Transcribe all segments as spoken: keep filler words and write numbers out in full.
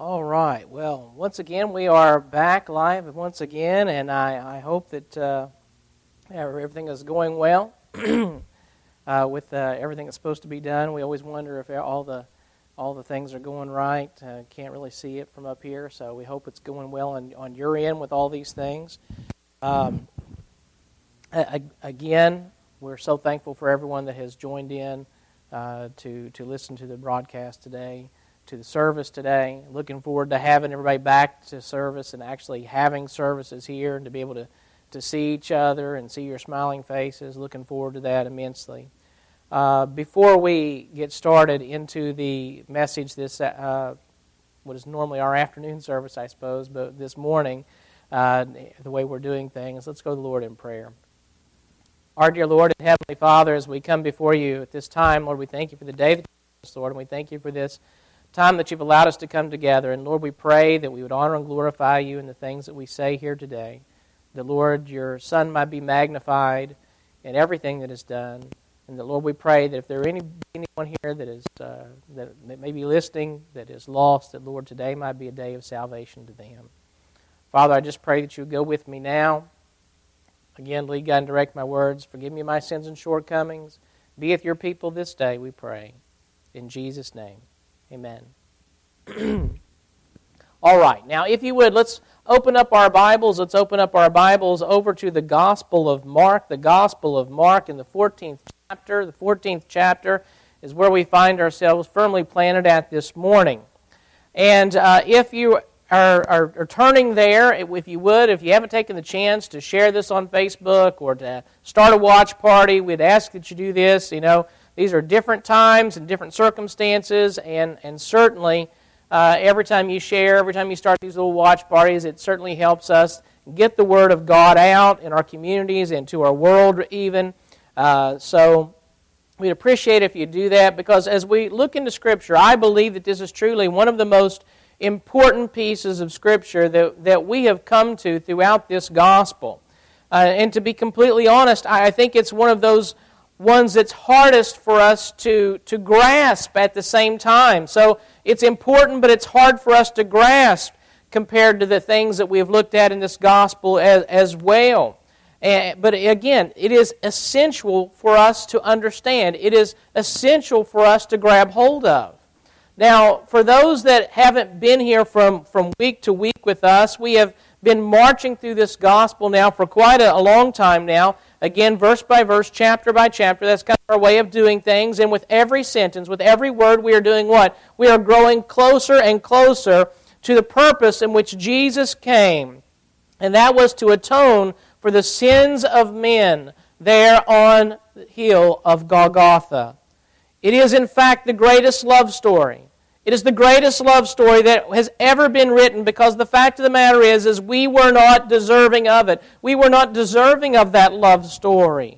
All right. Well, once again, we are back live once again, and I, I hope that uh, everything is going well uh, with uh, everything that's supposed to be done. We always wonder if all the all the things are going right. Uh, can't really see it from up here, so we hope it's going well on, on your end with all these things. Um, again, we're so thankful for everyone that has joined in uh, to to listen to the broadcast today, to the service today. Looking forward to having everybody back to service and actually having services here and to be able to, to see each other and see your smiling faces. Looking forward to that immensely. Uh, before we get started into the message, this uh, what is normally our afternoon service, I suppose, but this morning, uh, the way we're doing things, let's go to the Lord in prayer. Our dear Lord and Heavenly Father, as we come before you at this time, Lord, we thank you for the day that you gave us, Lord, and we thank you for this time that you've allowed us to come together. And Lord, we pray that we would honor and glorify you in the things that we say here today. That, Lord, your Son might be magnified in everything that is done. And that, Lord, we pray that if there are any anyone here that is uh, that, that may be listening, that is lost, that, Lord, today might be a day of salvation to them. Father, I just pray that you would go with me now. Again, lead, guide, and direct my words. Forgive me my sins and shortcomings. Be with your people this day, we pray. In Jesus' name. Amen. All right. Now, if you would, let's open up our Bibles. Let's open up our Bibles over to the Gospel of Mark. The Gospel of Mark in the fourteenth chapter. The fourteenth chapter is where we find ourselves firmly planted at this morning. And uh, if you are, are, are turning there, if you would, if you haven't taken the chance to share this on Facebook or to start a watch party, we'd ask that you do this. You know, these are different times and different circumstances, and, and certainly uh, every time you share, every time you start these little watch parties, it certainly helps us get the Word of God out in our communities and to our world even. Uh, so we'd appreciate if you do that, because as we look into Scripture, I believe that this is truly one of the most important pieces of Scripture that, that we have come to throughout this gospel. Uh, and to be completely honest, I, I think it's one of those ones that's hardest for us to, to grasp at the same time. So it's important, but it's hard for us to grasp compared to the things that we've looked at in this gospel as, as well. And, but again, it is essential for us to understand. It is essential for us to grab hold of. Now, for those that haven't been here from, from week to week with us, we have been marching through this gospel now for quite a, a long time now. Again, verse by verse, chapter by chapter. That's kind of our way of doing things. And with every sentence, with every word, we are doing what? We are growing closer and closer to the purpose in which Jesus came. And that was to atone for the sins of men there on the hill of Golgotha. It is, in fact, the greatest love story. It is the greatest love story that has ever been written, because the fact of the matter is, is we were not deserving of it. We were not deserving of that love story.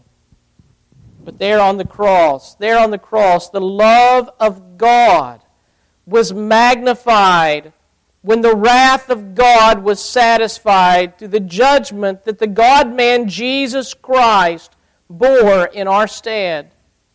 But there on the cross, there on the cross, the love of God was magnified when the wrath of God was satisfied through the judgment that the God-man Jesus Christ bore in our stead.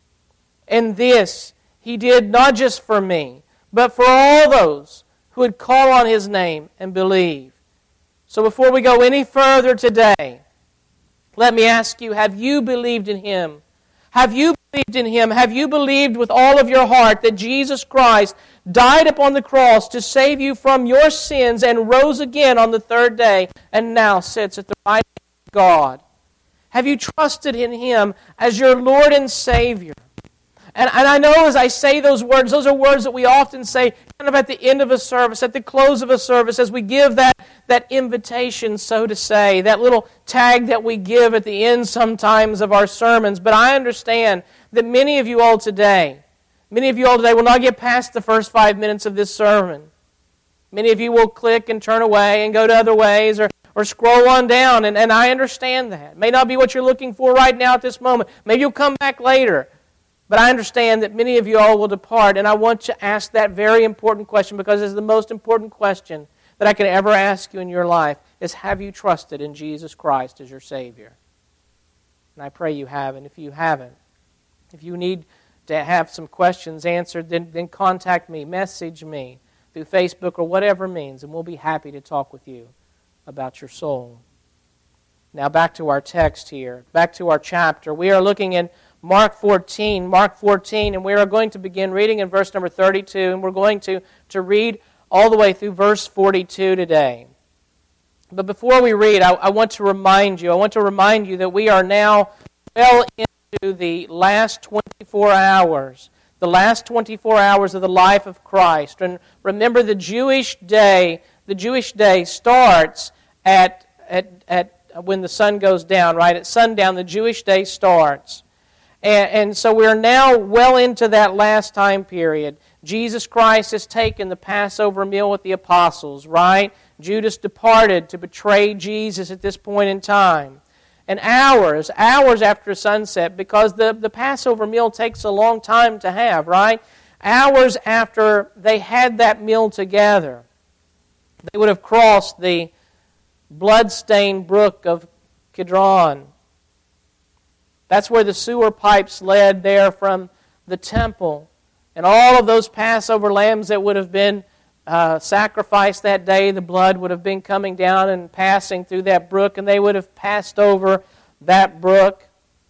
And this He did not just for me, but for all those who would call on His name and believe. So before we go any further today, let me ask you, have you believed in Him? Have you believed in Him? Have you believed with all of your heart that Jesus Christ died upon the cross to save you from your sins and rose again on the third day and now sits at the right hand of God? Have you trusted in Him as your Lord and Savior? And, and I know as I say those words, those are words that we often say kind of at the end of a service, at the close of a service, as we give that, that invitation, so to say, that little tag that we give at the end sometimes of our sermons. But I understand that many of you all today, many of you all today will not get past the first five minutes of this sermon. Many of you will click and turn away and go to other ways or, or scroll on down, and, and I understand that. It may not be what you're looking for right now at this moment. Maybe you'll come back later. But I understand that many of you all will depart, and I want to ask that very important question, because it's the most important question that I could ever ask you in your life, is have you trusted in Jesus Christ as your Savior? And I pray you have, and if you haven't, if you need to have some questions answered, then, then contact me, message me. through Facebook or whatever means, and we'll be happy to talk with you about your soul. Now back to our text here, back to our chapter. We are looking in Mark fourteen, Mark fourteen, and we are going to begin reading in verse number thirty-two, and we're going to, to read all the way through verse forty-two today. But before we read, I, I want to remind you, I want to remind you that we are now well into the last twenty-four hours, the last twenty-four hours of the life of Christ. And remember, the Jewish day, the Jewish day starts at at at when the sun goes down, right? At sundown, the Jewish day starts. And, and so we're now well into that last time period. Jesus Christ has taken the Passover meal with the apostles, right? Judas departed to betray Jesus at this point in time. And hours, hours after sunset, because the, the Passover meal takes a long time to have, right? Hours after they had that meal together, they would have crossed the blood-stained brook of Kidron. That's where the sewer pipes led there from the temple. And all of those Passover lambs that would have been uh, sacrificed that day, the blood would have been coming down and passing through that brook, and they would have passed over that brook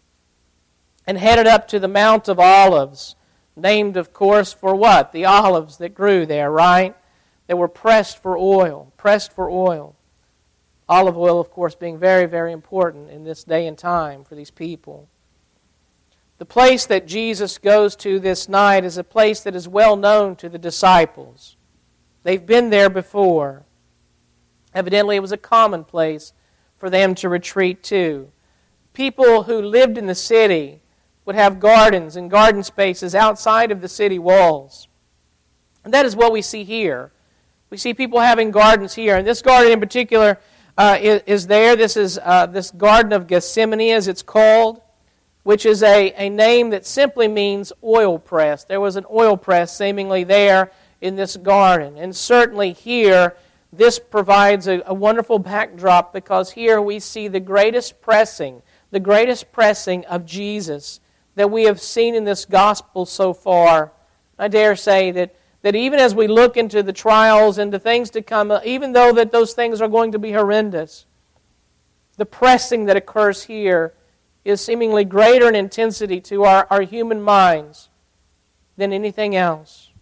and headed up to the Mount of Olives, named, of course, for what? The olives that grew there, right? They were pressed for oil, pressed for oil. Olive oil, of course, being very, very important in this day and time for these people. The place that Jesus goes to this night is a place that is well known to the disciples. They've been there before. Evidently, it was a common place for them to retreat to. People who lived in the city would have gardens and garden spaces outside of the city walls. And that is what we see here. We see people having gardens here. And this garden in particular Uh, is, is there. This is uh, this Garden of Gethsemane, as it's called, which is a, a name that simply means oil press. There was an oil press seemingly there in this garden. And certainly here, this provides a, a wonderful backdrop, because here we see the greatest pressing, the greatest pressing of Jesus that we have seen in this gospel so far. I dare say that That even as we look into the trials and the things to come, even though that those things are going to be horrendous, the pressing that occurs here is seemingly greater in intensity to our, our human minds than anything else.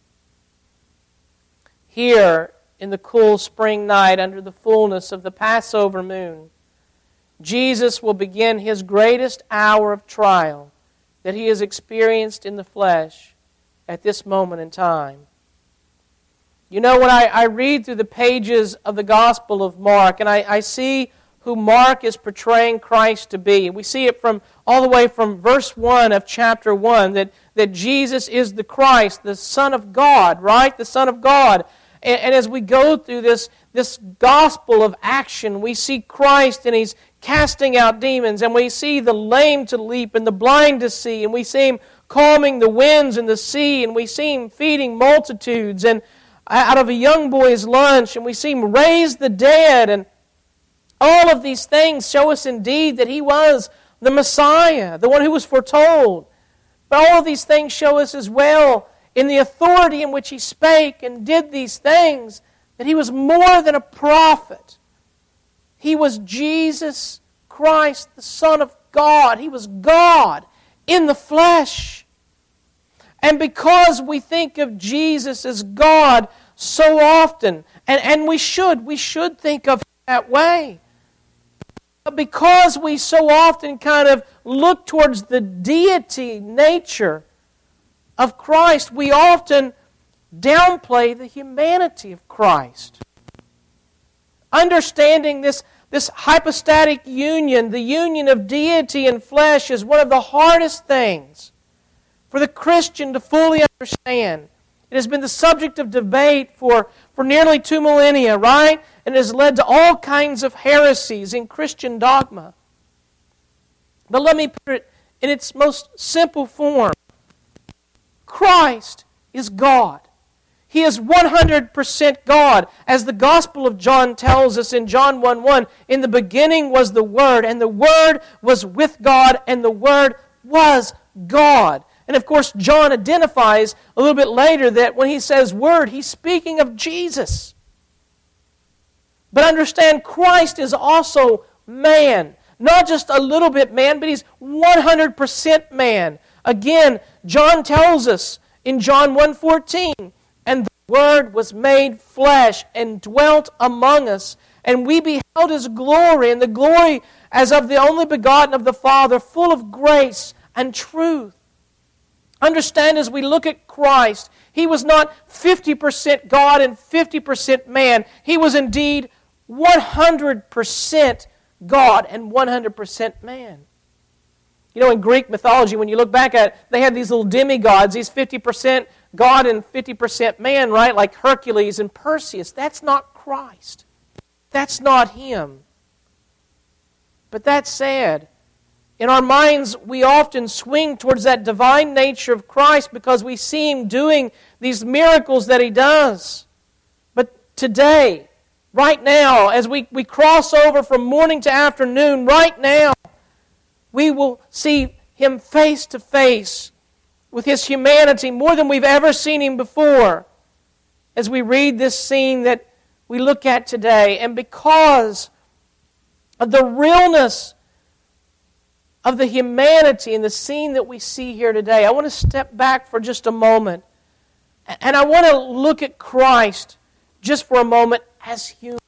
Here, in the cool spring night, under the fullness of the Passover moon, Jesus will begin His greatest hour of trial that He has experienced in the flesh at this moment in time. You know, when I, I read through the pages of the Gospel of Mark, and I, I see who Mark is portraying Christ to be, we see it from all the way from verse one of chapter one, that, that Jesus is the Christ, the Son of God, right? The Son of God. And, and as we go through this, this gospel of action, we see Christ, and He's casting out demons, and we see the lame to leap and the blind to see, and we see Him calming the winds and the sea, and we see Him feeding multitudes, and out of a young boy's lunch, and we see Him raise the dead, and all of these things show us indeed that He was the Messiah, the one who was foretold. But all of these things show us as well, in the authority in which He spake and did these things, that He was more than a prophet. He was Jesus Christ, the Son of God. He was God in the flesh. And because we think of Jesus as God so often, and, and we should, we should think of Him that way. But because we so often kind of look towards the deity nature of Christ, we often downplay the humanity of Christ. Understanding this, this hypostatic union, the union of deity and flesh, is one of the hardest things for the Christian to fully understand. It has been the subject of debate for, for nearly two millennia, right? And it has led to all kinds of heresies in Christian dogma. But let me put it in its most simple form. Christ is God. He is one hundred percent God. As the Gospel of John tells us in John one one, in the beginning was the Word, and the Word was with God, and the Word was God. And of course, John identifies a little bit later that when he says Word, he's speaking of Jesus. But understand, Christ is also man. Not just a little bit man, but He's one hundred percent man. Again, John tells us in John one fourteen, and the Word was made flesh and dwelt among us, and we beheld His glory, and the glory as of the only begotten of the Father, full of grace and truth. Understand, as we look at Christ, He was not fifty percent God and fifty percent man. He was indeed one hundred percent God and one hundred percent man. You know, in Greek mythology, when you look back at it, they had these little demigods, these fifty percent God and fifty percent man, right? Like Hercules and Perseus. That's not Christ. That's not Him. But that said, in our minds, we often swing towards that divine nature of Christ because we see Him doing these miracles that He does. But today, right now, as we, we cross over from morning to afternoon, right now, we will see Him face to face with His humanity more than we've ever seen Him before as we read this scene that we look at today. And because of the realness of the humanity in the scene that we see here today, I want to step back for just a moment and I want to look at Christ just for a moment as human.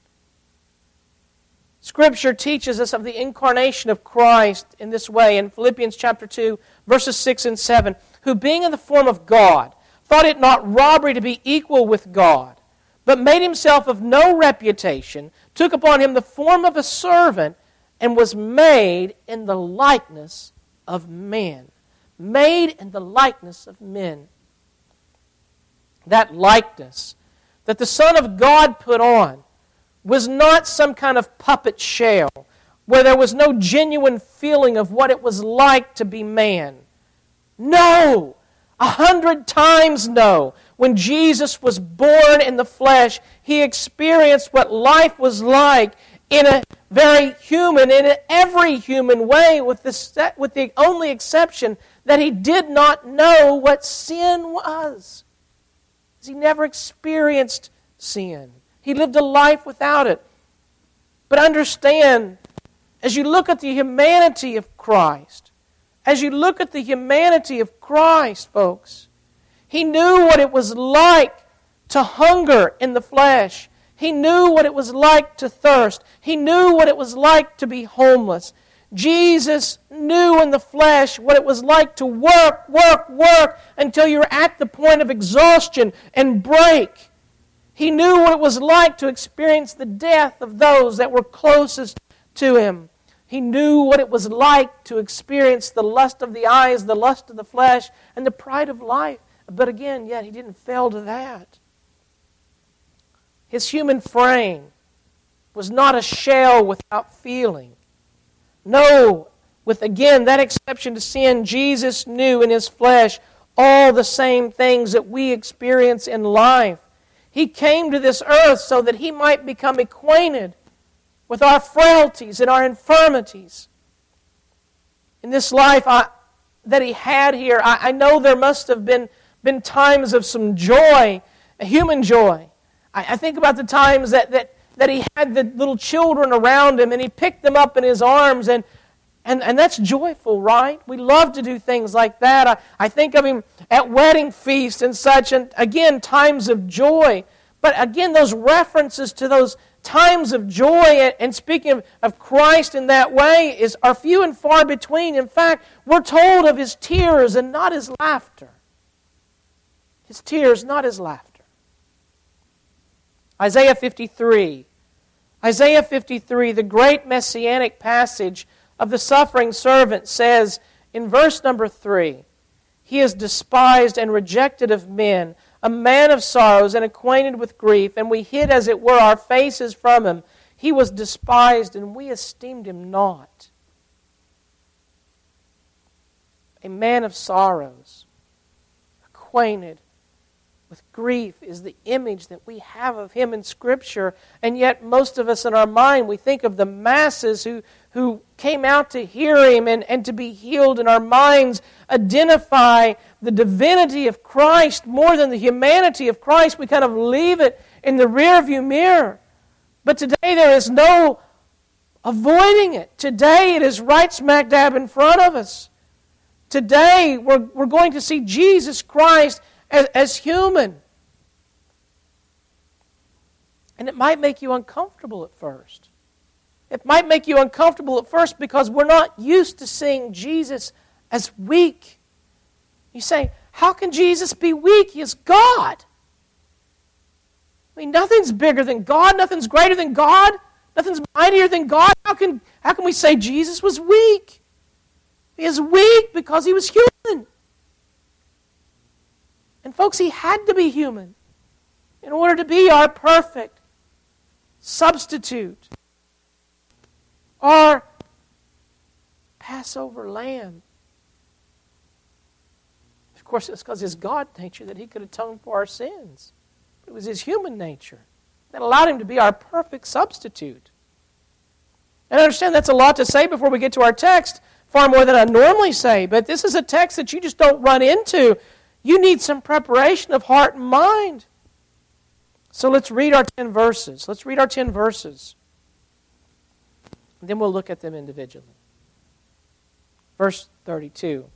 Scripture teaches us of the incarnation of Christ in this way in Philippians chapter two, verses six and seven, who being in the form of God, thought it not robbery to be equal with God, but made Himself of no reputation, took upon Him the form of a servant, and was made in the likeness of men. Made in the likeness of men. That likeness that the Son of God put on was not some kind of puppet shell where there was no genuine feeling of what it was like to be man. No! A hundred times no. When Jesus was born in the flesh, He experienced what life was like in a very human, in every human way, with the, with the only exception that He did not know what sin was. He never experienced sin. He lived a life without it. But understand, as you look at the humanity of Christ, as you look at the humanity of Christ, folks, He knew what it was like to hunger in the flesh. He knew what it was like to thirst. He knew what it was like to be homeless. Jesus knew in the flesh what it was like to work, work, work until you're at the point of exhaustion and break. He knew what it was like to experience the death of those that were closest to Him. He knew what it was like to experience the lust of the eyes, the lust of the flesh, and the pride of life. But again, yet He didn't fail to that. His human frame was not a shell without feeling. No, with again that exception to sin, Jesus knew in His flesh all the same things that we experience in life. He came to this earth so that He might become acquainted with our frailties and our infirmities. In this life I, that He had here, I, I know there must have been, been times of some joy, a human joy. I, I think about the times that, that, that He had the little children around Him and He picked them up in His arms, and And, and that's joyful, right? We love to do things like that. I, I think of Him at wedding feasts and such, and again, times of joy. But again, those references to those times of joy and, and speaking of, of Christ in that way is are few and far between. In fact, we're told of His tears and not His laughter. His tears, not His laughter. Isaiah fifty-three. Isaiah fifty-three, the great messianic passage of the suffering servant, says in verse number three, He is despised and rejected of men, a man of sorrows and acquainted with grief, and we hid, as it were, our faces from Him. He was despised, and we esteemed Him not. A man of sorrows, acquainted with grief is the image that we have of Him in Scripture. And yet most of us in our mind, we think of the masses who, who came out to hear Him and, and to be healed. And our minds identify the divinity of Christ more than the humanity of Christ. We kind of leave it in the rearview mirror. But today there is no avoiding it. Today it is right smack dab in front of us. Today we're, we're going to see Jesus Christ as, as human. And it might make you uncomfortable at first. It might make you uncomfortable at first because we're not used to seeing Jesus as weak. You say, how can Jesus be weak? He is God. I mean, nothing's bigger than God. Nothing's greater than God. Nothing's mightier than God. How can, how can we say Jesus was weak? He is weak because He was human. And folks, He had to be human in order to be our perfect substitute, our Passover lamb. Of course, it's because His God nature that He could atone for our sins. It was His human nature that allowed Him to be our perfect substitute. And I understand that's a lot to say before we get to our text, far more than I normally say, but this is a text that you just don't run into. You need some preparation of heart and mind. So let's read our ten verses. Let's read our ten verses. And then we'll look at them individually. Verse thirty-two.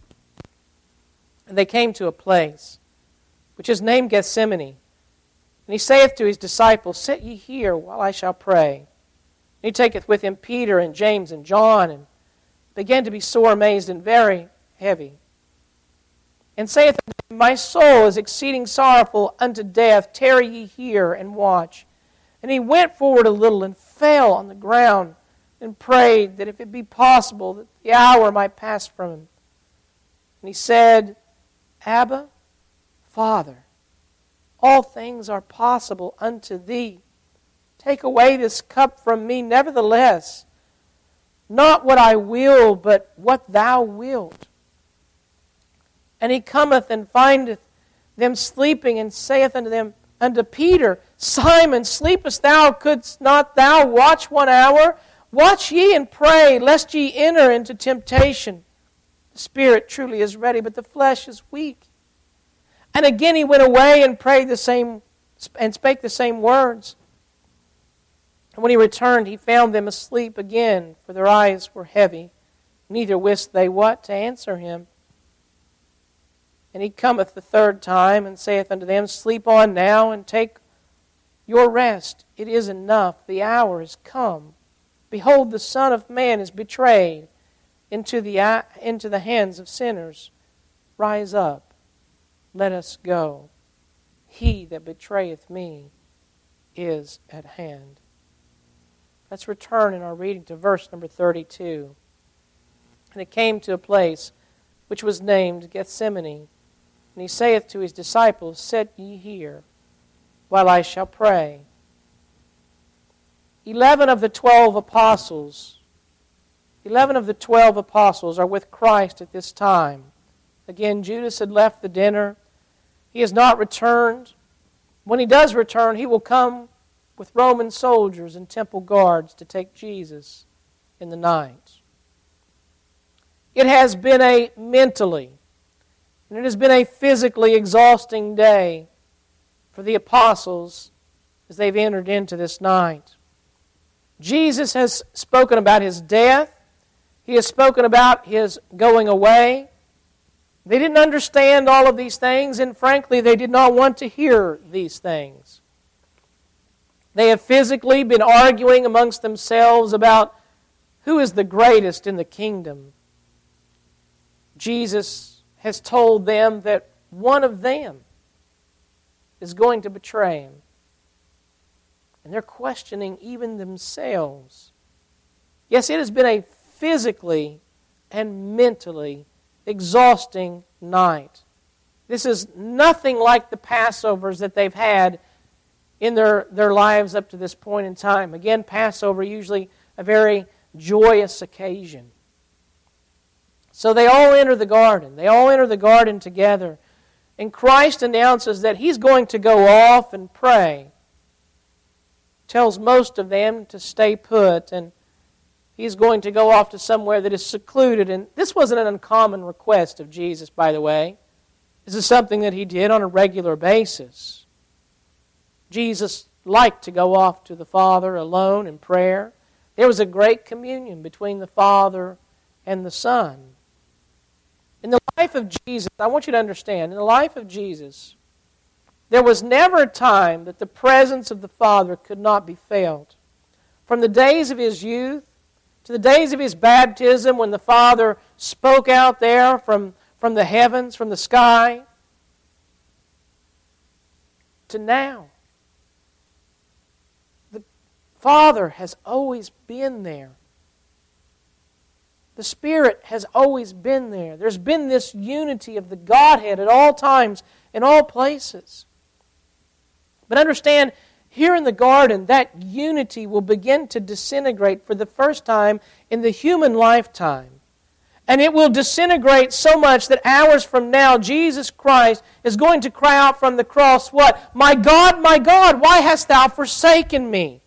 And they came to a place which is named Gethsemane. And He saith to His disciples, sit ye here while I shall pray. And He taketh with Him Peter and James and John, and began to be sore amazed and very heavy. And saith unto them, my soul is exceeding sorrowful unto death. Tarry ye here and watch. And He went forward a little and fell on the ground and prayed that if it be possible that the hour might pass from Him. And He said, Abba, Father, all things are possible unto Thee. Take away this cup from me, nevertheless, not what I will, but what Thou wilt. And He cometh and findeth them sleeping, and saith unto them, unto Peter, Simon, sleepest thou? Couldst not thou watch one hour? Watch ye and pray, lest ye enter into temptation. The spirit truly is ready, but the flesh is weak. And again He went away and prayed the same, and spake the same words. And when He returned, He found them asleep again, for their eyes were heavy. Neither wist they what to answer Him. And He cometh the third time, and saith unto them, sleep on now, and take your rest. It is enough, the hour is come. Behold, the Son of Man is betrayed into the, into the hands of sinners. Rise up, let us go. He that betrayeth me is at hand. Let's return in our reading to verse number thirty-two. And it came to a place which was named Gethsemane. And He saith to His disciples, sit ye here, while I shall pray. Eleven of the twelve apostles, eleven of the twelve apostles are with Christ at this time. Again, Judas had left the dinner. He has not returned. When he does return, he will come with Roman soldiers and temple guards to take Jesus in the night. It has been a mentally and it has been a physically exhausting day for the apostles as they've entered into this night. Jesus has spoken about His death. He has spoken about His going away. They didn't understand all of these things, and frankly, they did not want to hear these things. They have physically been arguing amongst themselves about who is the greatest in the kingdom. Jesus has told them that one of them is going to betray Him. And they're questioning even themselves. Yes, it has been a physically and mentally exhausting night. This is nothing like the Passovers that they've had in their, their lives up to this point in time. Again, Passover usually a very joyous occasion. So they all enter the garden. They all enter the garden together. And Christ announces that He's going to go off and pray. Tells most of them to stay put, and He's going to go off to somewhere that is secluded. And this wasn't an uncommon request of Jesus, by the way. This is something that He did on a regular basis. Jesus liked to go off to the Father alone in prayer. There was a great communion between the Father and the Son. In the life of Jesus, I want you to understand, in the life of Jesus, there was never a time that the presence of the Father could not be felt. From the days of His youth to the days of His baptism, when the Father spoke out there from, from the heavens, from the sky, to now. The Father has always been there. The Spirit has always been there. There's been this unity of the Godhead at all times, in all places. But understand, here in the garden, that unity will begin to disintegrate for the first time in the human lifetime. And it will disintegrate so much that hours from now, Jesus Christ is going to cry out from the cross, what? My God, my God, why hast Thou forsaken me?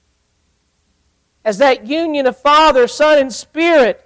As that union of Father, Son, and Spirit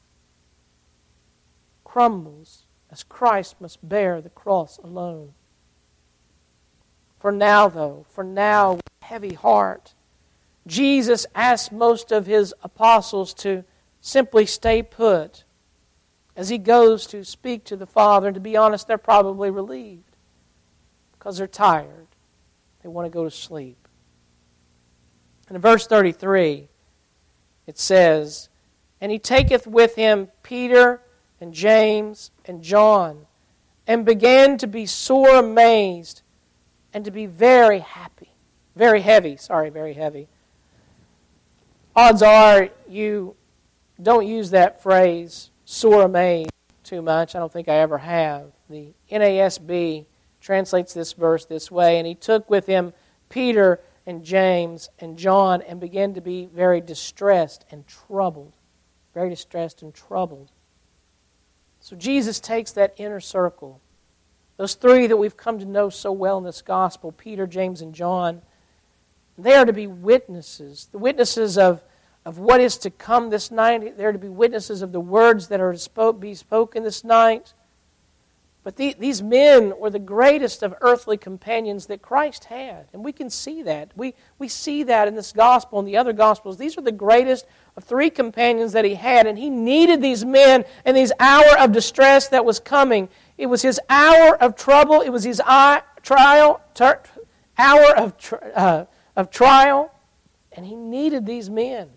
crumbles, as Christ must bear the cross alone. For now, though, for now, with heavy heart, Jesus asked most of His apostles to simply stay put as He goes to speak to the Father. And to be honest, they're probably relieved because they're tired. They want to go to sleep. And in verse thirty-three, it says, And He taketh with Him Peter and James and John, and began to be sore amazed and to be very happy. Very heavy, sorry, very heavy. Odds are you don't use that phrase, sore amazed, too much. I don't think I ever have. The N A S B translates this verse this way, And He took with Him Peter and James and John, and began to be very distressed and troubled. Very distressed and troubled. So Jesus takes that inner circle, those three that we've come to know so well in this gospel, Peter, James, and John. They are to be witnesses, the witnesses of, of what is to come this night. They are to be witnesses of the words that are to spoke, be spoken this night. But the, these men were the greatest of earthly companions that Christ had. And we can see that. We, we see that in this gospel and the other gospels. These are the greatest of three companions that He had. And He needed these men in this hour of distress that was coming. It was His hour of trouble. It was His eye, trial, ter, hour of, uh, of trial. And He needed these men.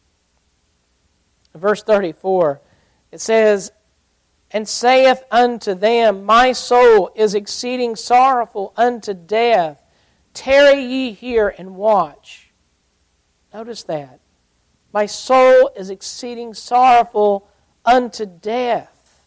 In verse thirty-four, it says, And saith unto them, My soul is exceeding sorrowful unto death. Tarry ye here and watch. Notice that. My soul is exceeding sorrowful unto death.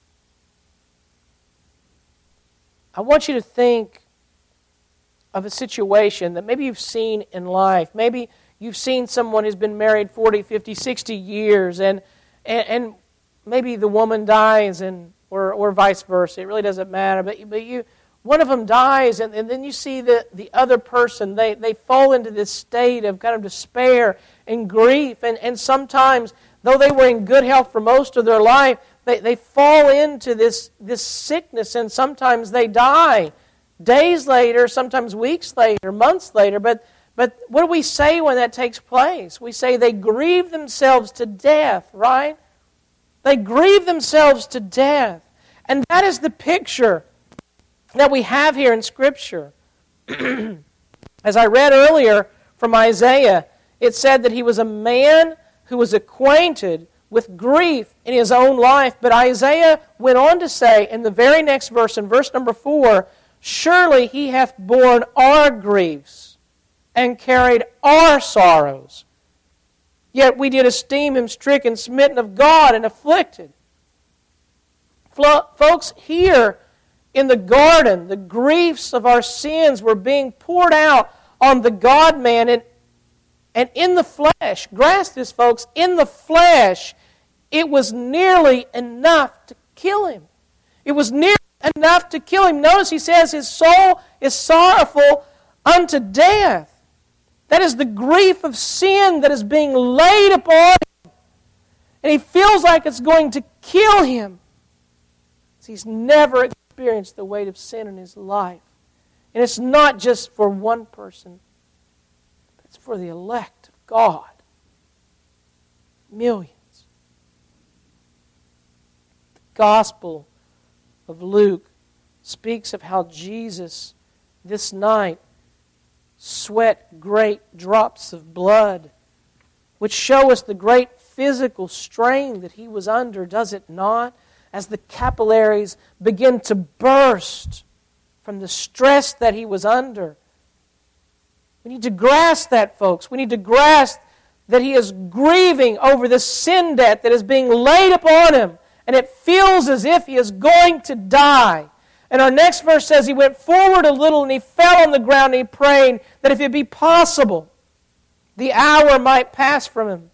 I want you to think of a situation that maybe you've seen in life. Maybe you've seen someone who's been married forty, fifty, sixty years, and and, and maybe the woman dies, and or or vice versa. It really doesn't matter. But but you, one of them dies, and, and then you see the, the other person. They they fall into this state of kind of despair and grief, and and sometimes, though they were in good health for most of their life, they they fall into this this sickness, and sometimes they die days later, sometimes weeks later, months later. But but what do we say when that takes place? We say they grieve themselves to death, right? They grieve themselves to death. And that is the picture that we have here in Scripture. As I read earlier from Isaiah, it said that he was a man who was acquainted with grief in his own life. But Isaiah went on to say in the very next verse, in verse number four, Surely he hath borne our griefs and carried our sorrows. Yet we did esteem him stricken, smitten of God, and afflicted. Folks, here in the garden, the griefs of our sins were being poured out on the God-man, and, and in the flesh, grasp this, folks, in the flesh, it was nearly enough to kill him. It was nearly enough to kill him. Notice he says his soul is sorrowful unto death. That is the grief of sin that is being laid upon him. And he feels like it's going to kill him. He's never experienced the weight of sin in his life. And it's not just for one person. It's for the elect of God. Millions. The Gospel of Luke speaks of how Jesus this night sweat great drops of blood, which show us the great physical strain that he was under, does it not? As the capillaries begin to burst from the stress that he was under. We need to grasp that, folks. We need to grasp that he is grieving over the sin debt that is being laid upon him, and it feels as if he is going to die. And our next verse says he went forward a little and he fell on the ground and he prayed that if it be possible, the hour might pass from him.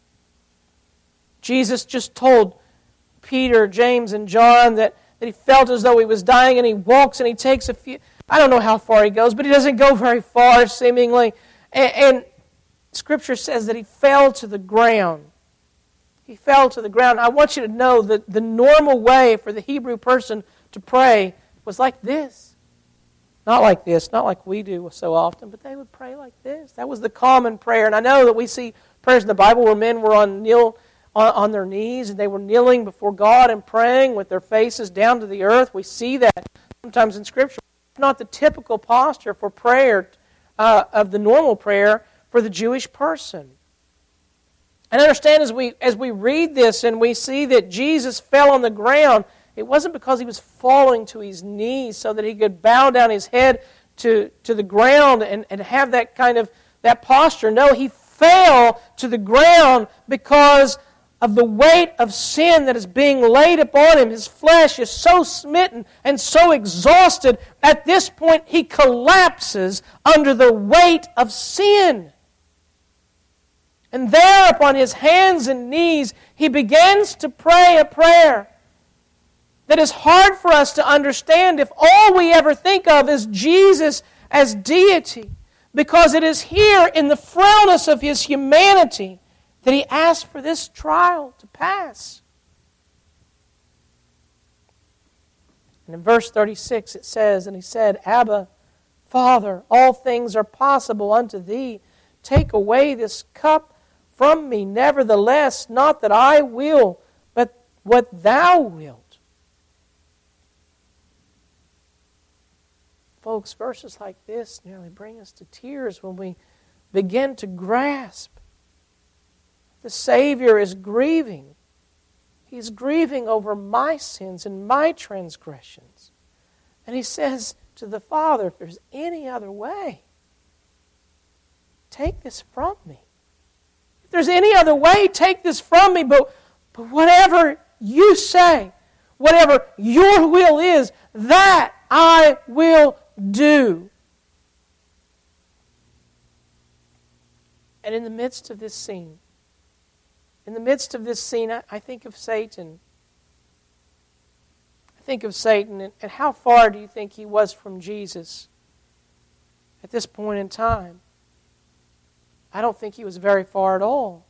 Jesus just told Peter, James, and John that, that he felt as though he was dying, and he walks and he takes a few, I don't know how far he goes, but he doesn't go very far seemingly. And, and Scripture says that he fell to the ground. He fell to the ground. I want you to know that the normal way for the Hebrew person to pray was like this. Not like this, not like we do so often, but they would pray like this. That was the common prayer. And I know that we see prayers in the Bible where men were on kneel on, on their knees and they were kneeling before God and praying with their faces down to the earth. We see that sometimes in Scripture. It's not the typical posture for prayer uh, of the normal prayer for the Jewish person. And understand as we as we read this and we see that Jesus fell on the ground, it wasn't because he was falling to his knees so that he could bow down his head to, to the ground and, and have that kind of that posture. No, he fell to the ground because of the weight of sin that is being laid upon him. His flesh is so smitten and so exhausted. At this point, he collapses under the weight of sin. And there upon his hands and knees, he begins to pray a prayer that is hard for us to understand if all we ever think of is Jesus as deity. Because it is here in the frailness of his humanity that he asked for this trial to pass. And in verse thirty-six it says, and he said, Abba, Father, all things are possible unto thee. Take away this cup from me. Nevertheless, not that I will, but what thou wilt. Folks, verses like this nearly bring us to tears when we begin to grasp. The Savior is grieving. He's grieving over my sins and my transgressions. And he says to the Father, if there's any other way, take this from me. If there's any other way, take this from me. But, but whatever you say, whatever your will is, that I will do. And in the midst of this scene, in the midst of this scene, I, I think of Satan. I think of Satan, and, and how far do you think he was from Jesus at this point in time? I don't think he was very far at all.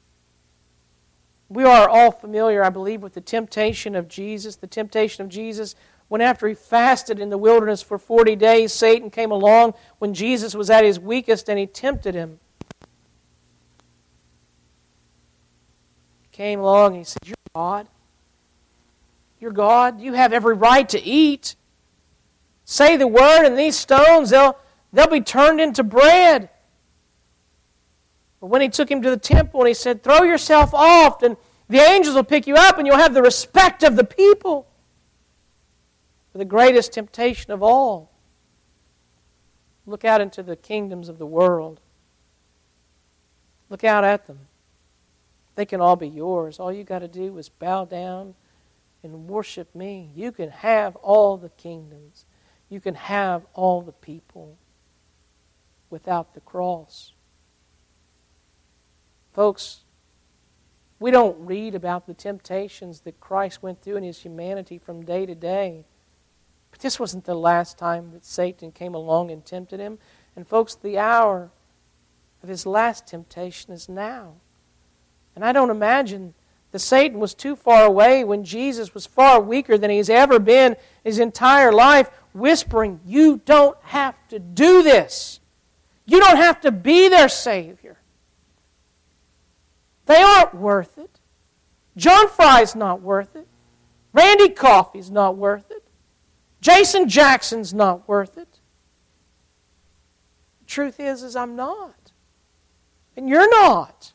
We are all familiar, I believe, with the temptation of Jesus. The temptation of Jesus when after he fasted in the wilderness for forty days, Satan came along when Jesus was at his weakest and he tempted him. He came along and he said, you're God. You're God. You have every right to eat. Say the word and these stones, they'll, they'll be turned into bread. But when he took him to the temple and he said, throw yourself off and the angels will pick you up and you'll have the respect of the people. For the greatest temptation of all. Look out into the kingdoms of the world. Look out at them. They can all be yours. All you got to do is bow down and worship me. You can have all the kingdoms. You can have all the people without the cross. Folks, we don't read about the temptations that Christ went through in his humanity from day to day. But this wasn't the last time that Satan came along and tempted him. And folks, the hour of his last temptation is now. And I don't imagine that Satan was too far away when Jesus was far weaker than he's ever been his entire life, whispering, you don't have to do this. You don't have to be their Savior. They aren't worth it. John Fry's not worth it. Randy Coffey's not worth it. Jason Jackson's not worth it. The truth is, is I'm not. And you're not.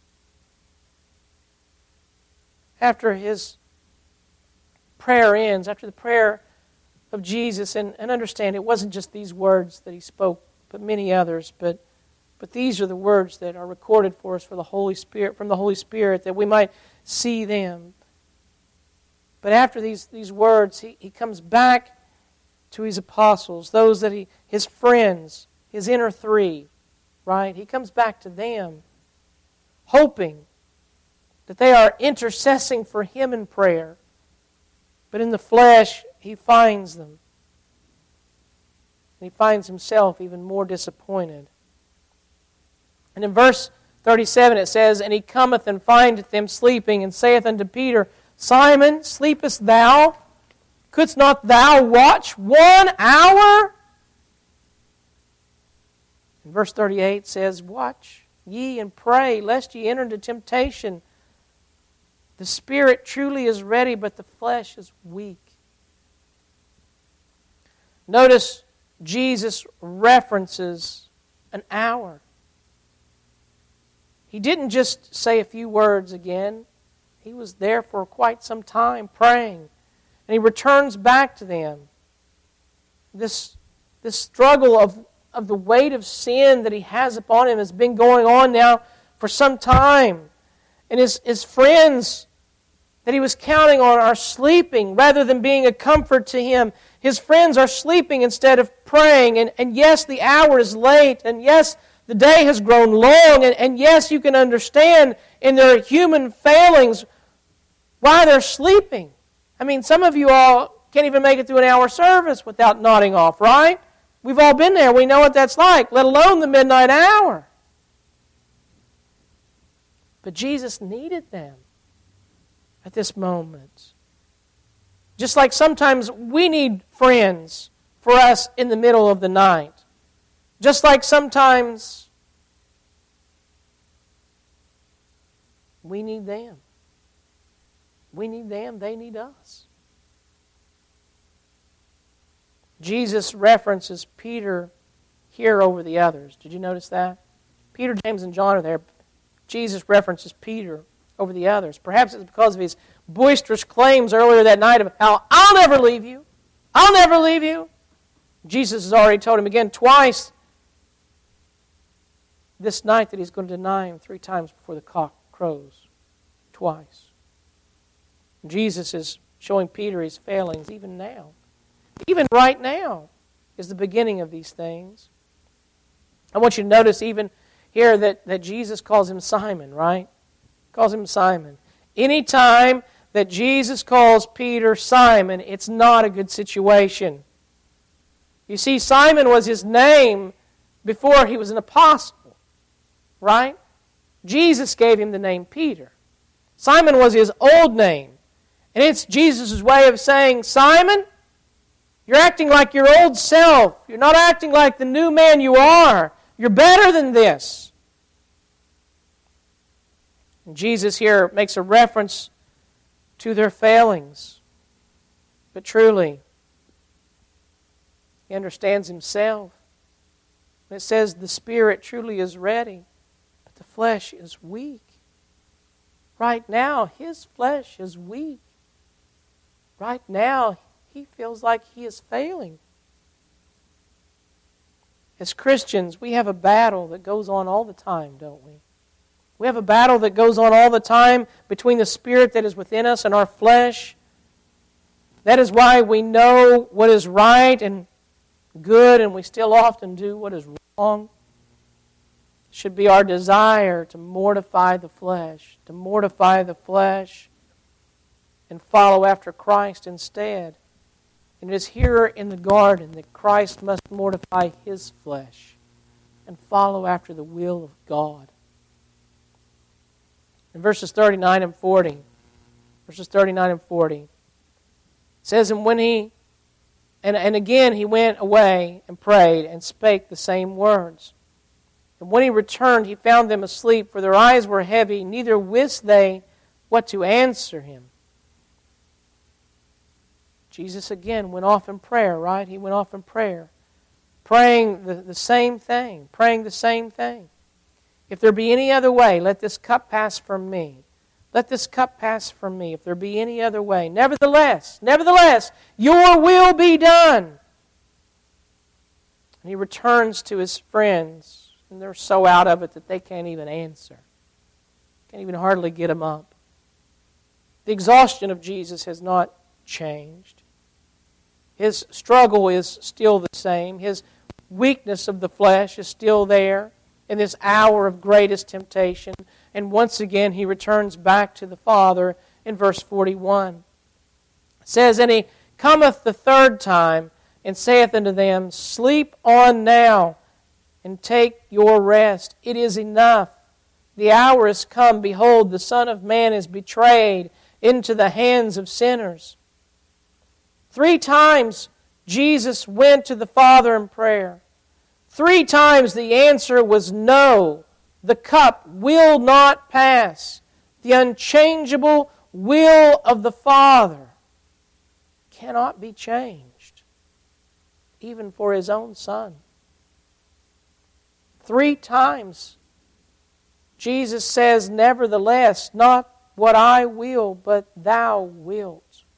After his prayer ends, after the prayer of Jesus, and, and understand it wasn't just these words that he spoke, but many others, but but these are the words that are recorded for us for the Holy Spirit, from the Holy Spirit, that we might see them. But after these, these words, he, he comes back to his apostles, those that he, his friends, his inner three, right? He comes back to them, hoping that they are intercessing for him in prayer. But in the flesh, he finds them. And he finds himself even more disappointed. And in verse thirty-seven it says, And he cometh and findeth them sleeping, and saith unto Peter, Simon, sleepest thou? Couldst not thou watch one hour? And verse thirty-eight says, Watch ye and pray, lest ye enter into temptation. The spirit truly is ready, but the flesh is weak. Notice Jesus references an hour. He didn't just say a few words again. He was there for quite some time praying. And he returns back to them. This, this struggle of, of the weight of sin that he has upon him has been going on now for some time. And his, his friends that he was counting on are sleeping rather than being a comfort to him. His friends are sleeping instead of praying. And, and yes, the hour is late. And yes, the day has grown long. And, and yes, you can understand in their human failings why they're sleeping. I mean, some of you all can't even make it through an hour service without nodding off, right? We've all been there. We know what that's like, let alone the midnight hour. But Jesus needed them at this moment. Just like sometimes we need friends for us in the middle of the night. Just like sometimes we need them. We need them, they need us. Jesus references Peter here over the others. Did you notice that? Peter, James, and John are there. Jesus references Peter over the others. Perhaps it's because of his boisterous claims earlier that night of how, I'll never leave you. I'll never leave you. Jesus has already told him again twice this night that he's going to deny him three times before the cock crows. Twice. Jesus is showing Peter his failings even now. Even right now is the beginning of these things. I want you to notice even here that, that Jesus calls him Simon, right? Calls him Simon. Anytime that Jesus calls Peter Simon, it's not a good situation. You see, Simon was his name before he was an apostle, right? Jesus gave him the name Peter. Simon was his old name. And it's Jesus' way of saying, Simon, you're acting like your old self. You're not acting like the new man you are. You're better than this. And Jesus here makes a reference to their failings. But truly, he understands himself. When it says the spirit truly is ready, but the flesh is weak. Right now, his flesh is weak. Right now, he feels like he is failing. As Christians, we have a battle that goes on all the time, don't we? We have a battle that goes on all the time between the spirit that is within us and our flesh. That is why we know what is right and good, and we still often do what is wrong. It should be our desire to mortify the flesh, to mortify the flesh and follow after Christ instead. And it is here in the garden that Christ must mortify His flesh and follow after the will of God. In verses thirty-nine and forty, verses thirty-nine and forty, it says, And when he, and, and again he went away and prayed and spake the same words. And when he returned, he found them asleep, for their eyes were heavy, neither wist they what to answer him. Jesus again went off in prayer, right? He went off in prayer, praying the, the same thing, praying the same thing. If there be any other way, let this cup pass from me. Let this cup pass from me. If there be any other way. Nevertheless, nevertheless, your will be done. And he returns to his friends, and they're so out of it that they can't even answer. Can't even hardly get him up. The exhaustion of Jesus has not changed. His struggle is still the same. His weakness of the flesh is still there in this hour of greatest temptation. And once again, he returns back to the Father in verse forty-one. It says, And he cometh the third time, and saith unto them, Sleep on now, and take your rest. It is enough. The hour is come. Behold, the Son of Man is betrayed into the hands of sinners. Three times Jesus went to the Father in prayer. Three times the answer was no. The cup will not pass. The unchangeable will of the Father cannot be changed, even for His own Son. Three times Jesus says, Nevertheless, not what I will, but thou wilt.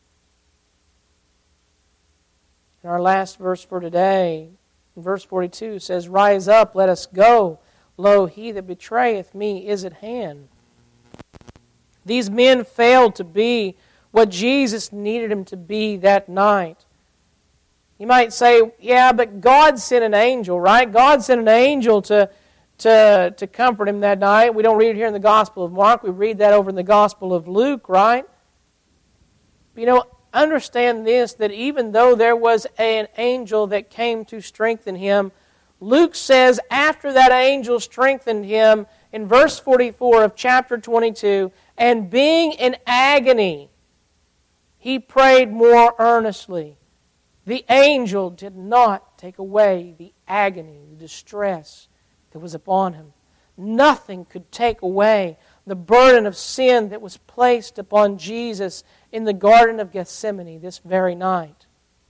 And our last verse for today, verse forty-two, says, Rise up, let us go. Lo, he that betrayeth me is at hand. These men failed to be what Jesus needed them to be that night. You might say, yeah, but God sent an angel, right? God sent an angel to, to, to comfort him that night. We don't read it here in the Gospel of Mark. We read that over in the Gospel of Luke, right? But you know, understand this, that even though there was an angel that came to strengthen him, Luke says after that angel strengthened him, in verse forty-four of chapter twenty-two, and being in agony, he prayed more earnestly. The angel did not take away the agony, the distress that was upon him. Nothing could take away the burden of sin that was placed upon Jesus in the Garden of Gethsemane this very night.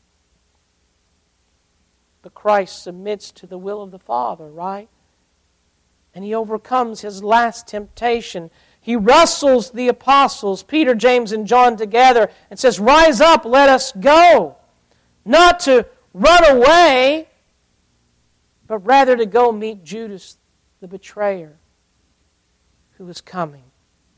But Christ submits to the will of the Father, right? And He overcomes His last temptation. He wrestles the apostles, Peter, James, and John together, and says, Rise up, let us go. Not to run away, but rather to go meet Judas, the betrayer, who is coming.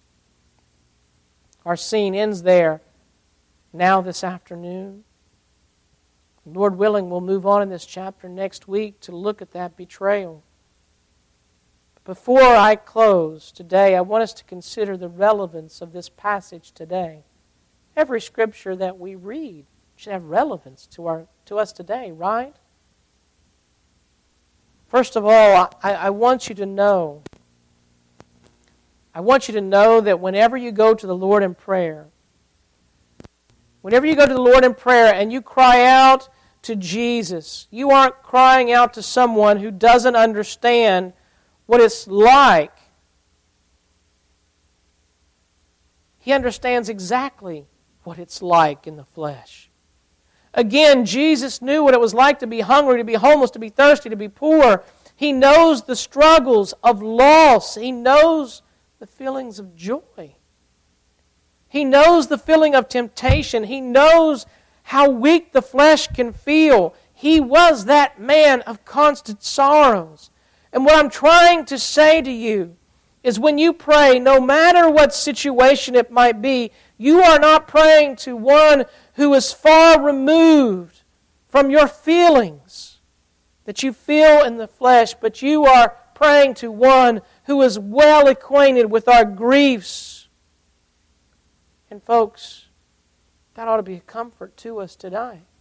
Our scene ends there now this afternoon. Lord willing, we'll move on in this chapter next week to look at that betrayal. Before I close today, I want us to consider the relevance of this passage today. Every scripture that we read should have relevance to our to us today, right? First of all, I, I want you to know, I want you to know that whenever you go to the Lord in prayer, whenever you go to the Lord in prayer and you cry out to Jesus, you aren't crying out to someone who doesn't understand what it's like. He understands exactly what it's like in the flesh. Again, Jesus knew what it was like to be hungry, to be homeless, to be thirsty, to be poor. He knows the struggles of loss. He knows the feelings of joy. He knows the feeling of temptation. He knows how weak the flesh can feel. He was that man of constant sorrows. And what I'm trying to say to you is when you pray, no matter what situation it might be, you are not praying to one who is far removed from your feelings that you feel in the flesh, but you are praying to one who is well acquainted with our griefs. And folks, that ought to be a comfort to us today.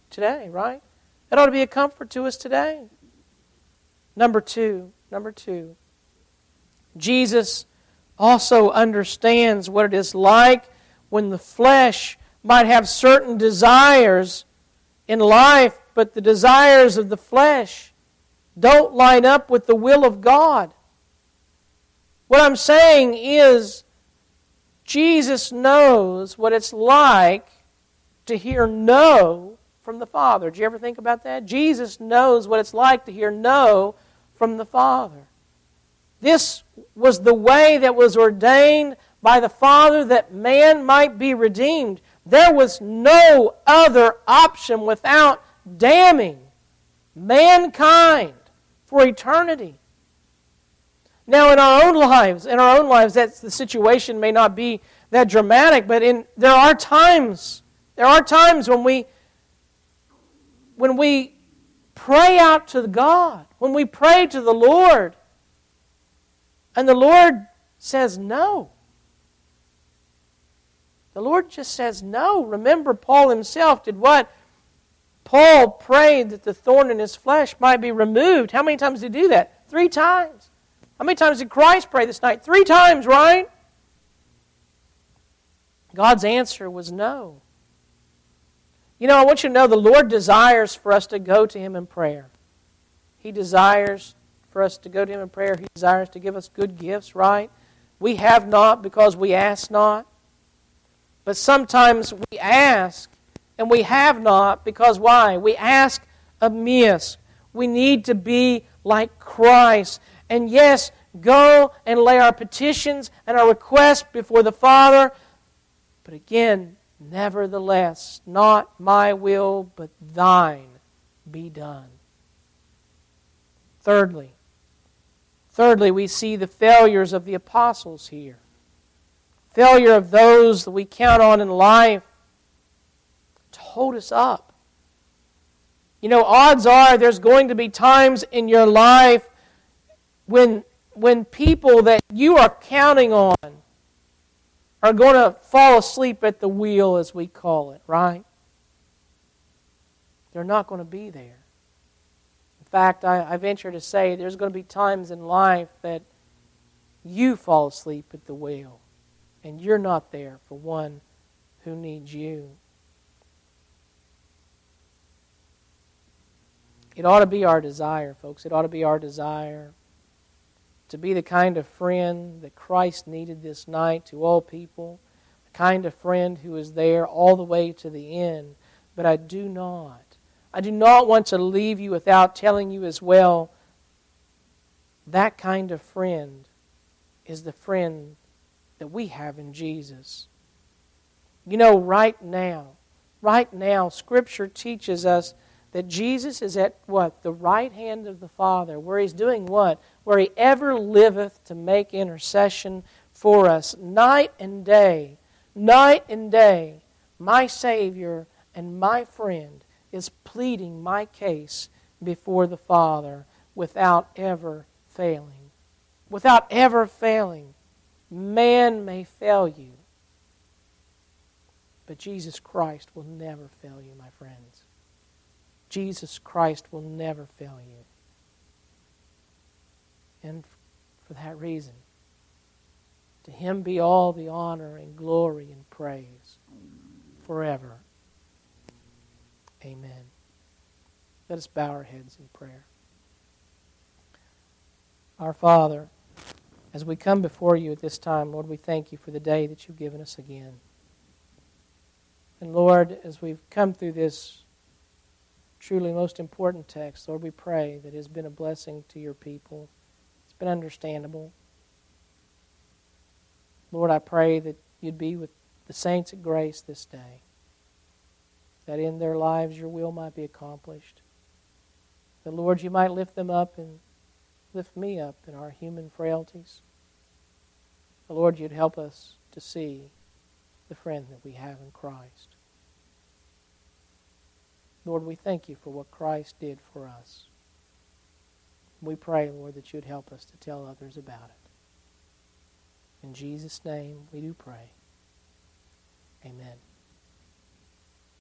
today, right? It ought to be a comfort to us today. Number two, number two, Jesus also understands what it is like when the flesh might have certain desires in life, but the desires of the flesh don't line up with the will of God. What I'm saying is, Jesus knows what it's like to hear no from the Father. Did you ever think about that? Jesus knows what it's like to hear no from the Father. This was the way that was ordained by the Father that man might be redeemed. There was no other option without damning mankind for eternity. Now, in our own lives, in our own lives, that's the situation may not be that dramatic, but in there are times, there are times when we when we pray out to God, when we pray to the Lord, and the Lord says no. The Lord just says no. Remember, Paul himself did what? Paul prayed that the thorn in his flesh might be removed. How many times did he do that? Three times. How many times did Christ pray this night? Three times, right? God's answer was no. You know, I want you to know the Lord desires for us to go to Him in prayer. He desires for us to go to Him in prayer. He desires to give us good gifts, right? We have not because we ask not. But sometimes we ask and we have not because why? We ask amiss. We need to be like Christ. And yes, go and lay our petitions and our requests before the Father. But again, nevertheless, not my will, but thine be done. Thirdly, thirdly, we see the failures of the apostles here. Failure of those that we count on in life to hold us up. You know, odds are there's going to be times in your life when, when people that you are counting on are going to fall asleep at the wheel, as we call it, right? They're not going to be there. In fact, I, I venture to say there's going to be times in life that you fall asleep at the wheel, and you're not there for one who needs you. It ought to be our desire, folks. It ought to be our desire to be the kind of friend that Christ needed this night to all people, the kind of friend who is there all the way to the end. But I do not. I do not want to leave you without telling you as well, that kind of friend is the friend that we have in Jesus. You know, right now, right now, Scripture teaches us that Jesus is at what? The right hand of the Father, where He's doing what? Where He ever liveth to make intercession for us. Night and day, night and day, my Savior and my friend is pleading my case before the Father without ever failing. Without ever failing. Man may fail you, but Jesus Christ will never fail you, my friends. Jesus Christ will never fail you. And for that reason, to Him be all the honor and glory and praise forever. Amen. Let us bow our heads in prayer. Our Father, as we come before You at this time, Lord, we thank You for the day that You've given us again. And Lord, as we've come through this truly most important text, Lord, we pray that it has been a blessing to Your people. It's been understandable. Lord, I pray that You'd be with the saints at Grace this day, that in their lives Your will might be accomplished. That, Lord, You might lift them up and lift me up in our human frailties. That, Lord, You'd help us to see the friend that we have in Christ. Lord, we thank You for what Christ did for us. We pray, Lord, that You'd help us to tell others about it. In Jesus' name we do pray. Amen.